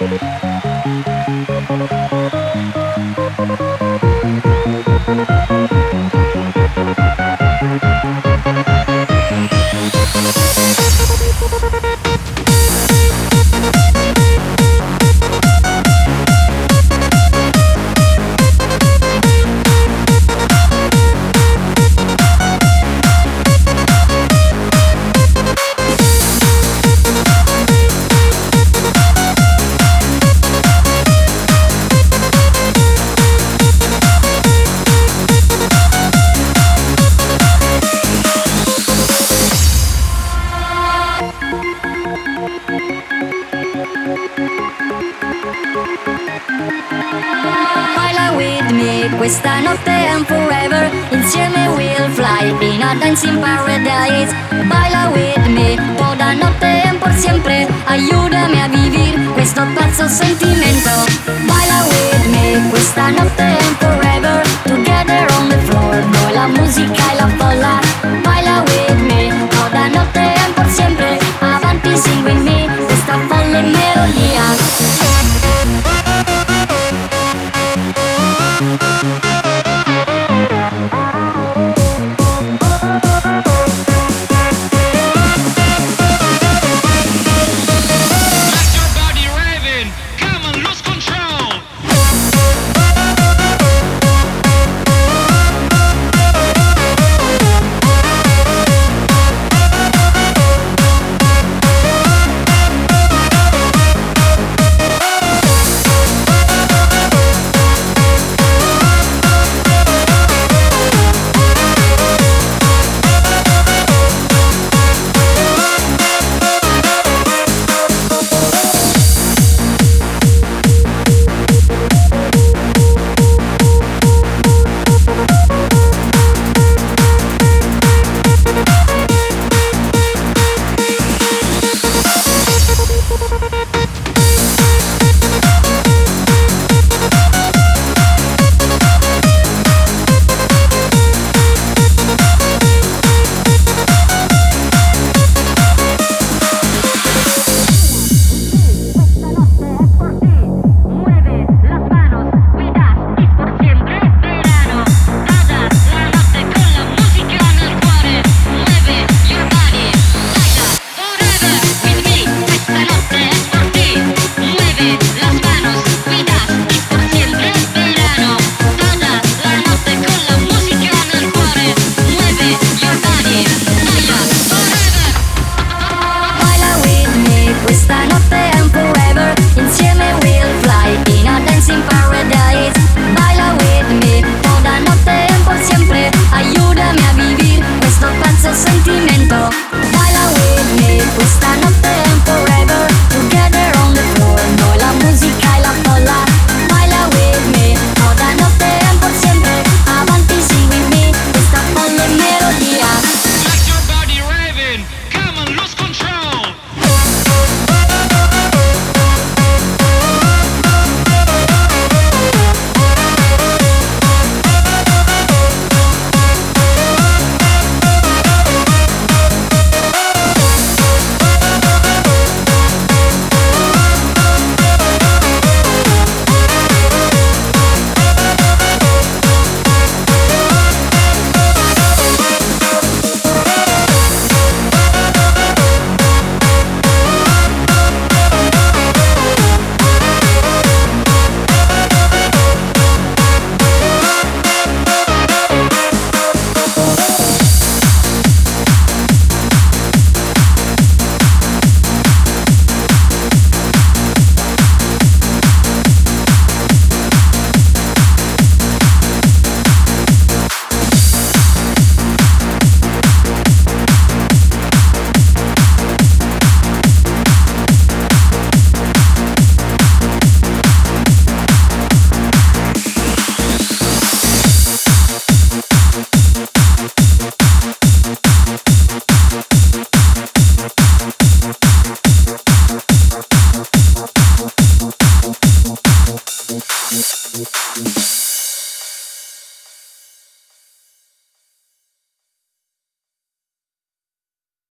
Baila with me, questa notte and forever. Insieme we'll fly in a dancing paradise. Baila with me, toda notte and por siempre. Ayúdame a vivir questo pazzo sentimento. Baila with me, questa notte and forever. Together on the floor, noi la musica e la folla. Baila with me, toda notte and por siempre. Avanti, sing with me, questa folle melodia.